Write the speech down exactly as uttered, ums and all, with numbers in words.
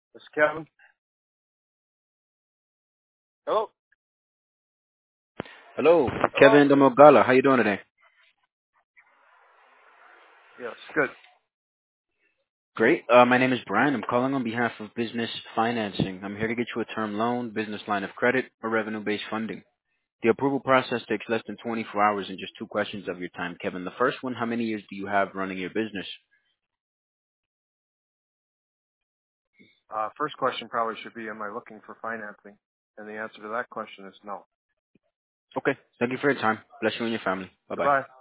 This is Kevin. Hello? Hello, Hello? Kevin Demogala. How you doing today? Yes, good. Great. Uh, my name is Brian. I'm calling on behalf of Business Financing. I'm here to get you a term loan, business line of credit, or revenue-based funding. The approval process takes less than twenty-four hours and just two questions of your time, Kevin. The first one, how many years do you have running your business? Uh, first question probably should be, am I looking for financing? And the answer to that question is no. Okay. Thank you for your time. Bless you and your family. Bye-bye. Goodbye.